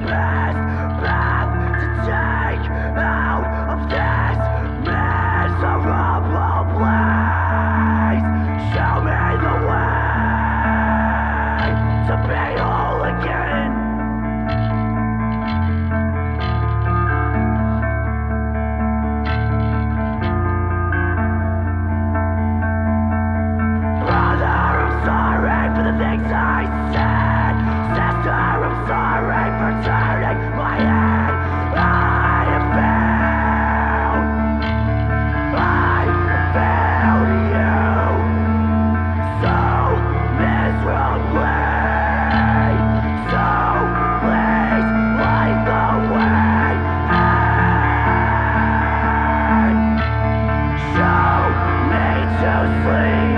best path to take out of this miserable place. Show me the way to be whole again. Brother, I'm sorry for the things I said. Sister, I'm sorry for turning my head. I have found you so miserably. So please light the way and show me to sleep.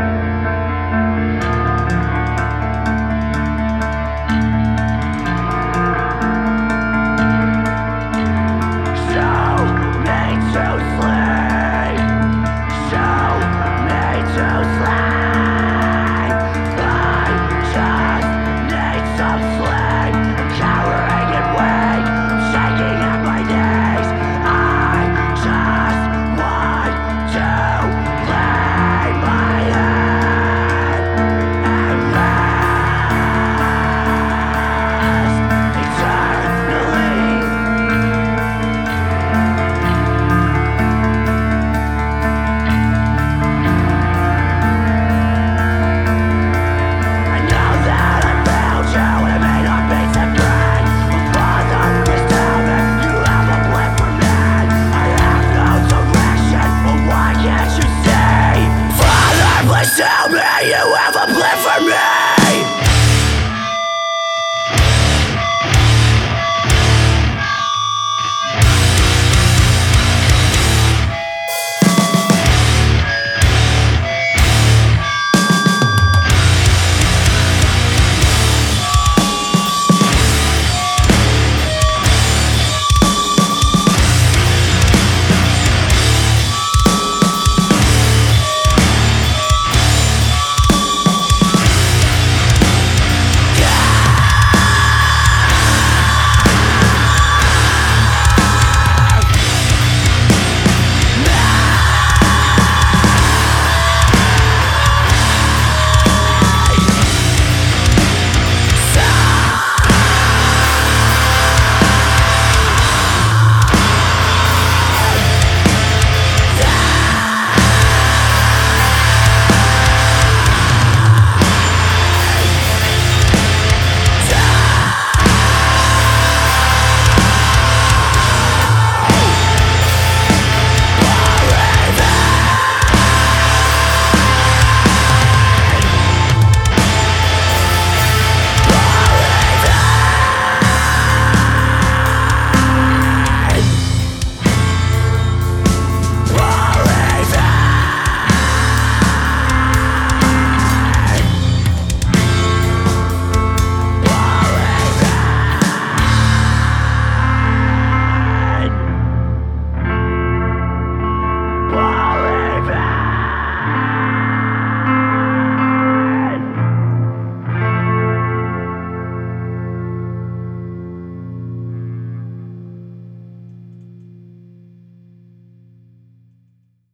Tell me you have a plan for me.